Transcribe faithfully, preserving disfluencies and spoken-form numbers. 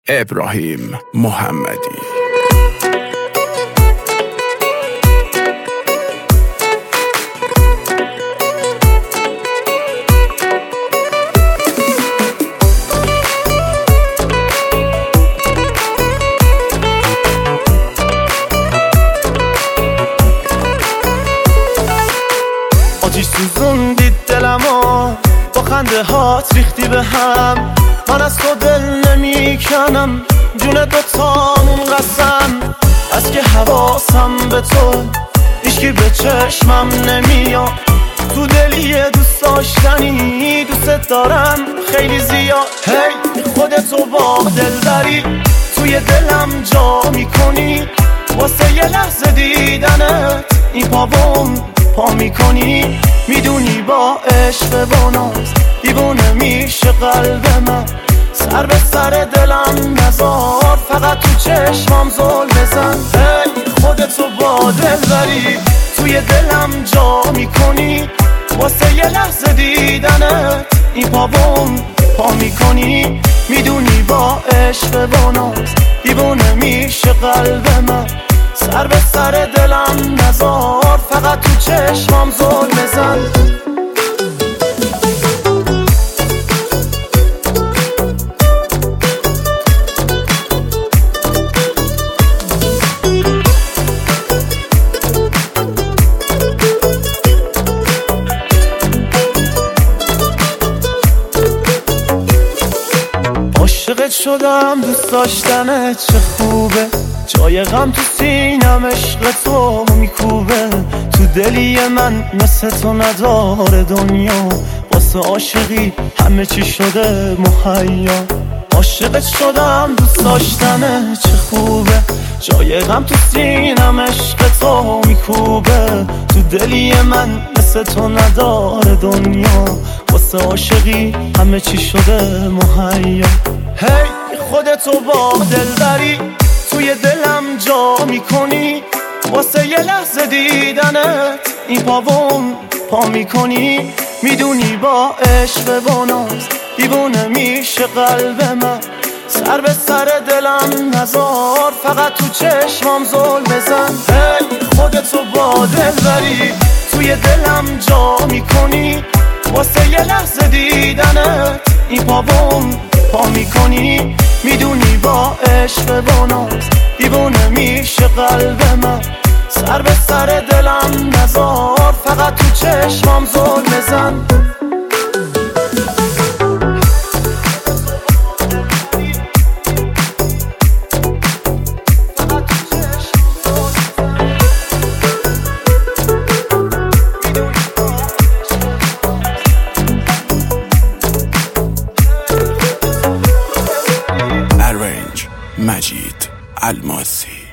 ابراهیم محمدی. آتیش سوزوندی دلمو، با خنده هات ریختی به هم. من از تو دل نمی کنم، جون دوتامون قسم. از که حواسم به تو، هیچکی به چشمم نمیاد. تو دلی دوست داشتنی، دوست دارم خیلی زیاد. هی خودتو با دل بری، توی دلم جا میکنی. واسه یه لحظه دیدنت این پاوم پا میکنی. میدونی با عشق و ناز دیوونه میشه قلب من. سر به سر دلم نزار، فقط تو چشمام زل بزن. هی خودتو با دل بری، توی دلم جا میکنی. واسه یه لحظه دیدنت این پاوم پا میکنی. میدونی با عشق و ناز دیوونه میشه قلب من. سر به سر دلم نزار، فقط تو چشمام زل بزن. عاشقت شدم، دوست داشتنت چه خوبه. جای غم تو سینم عشق تو میکوبه. تو دلی من مثل تو نداره دنیا. واسه عاشقی همه چی شده مهیا. عاشقت شدم، دوست داشتنت چه خوبه. جای غم تو سینم عشق تو میکوبه. تو دلی من مثل تو نداره دنیا. واسه عاشقی همه چی شده مهیا. هی خودتو با دل بری، توی دلم جا میکنی. واسه یه لحظه دیدنت این پاوم پا میکنی. میدونی با عشق و ناز دیوونه میشه قلب من. سر به سر دلم نزار، فقط تو چشمام زل بزن. هی خودتو با دل بری، توی دلم جا میکنی. واسه یه لحظه دیدنت این پاوم پا میکنی. میدونی با عشق و ناز دیوونه میشه قلب من. سر به سر دلم نزار، فقط تو چشمام زل بزن. مجید الماسی.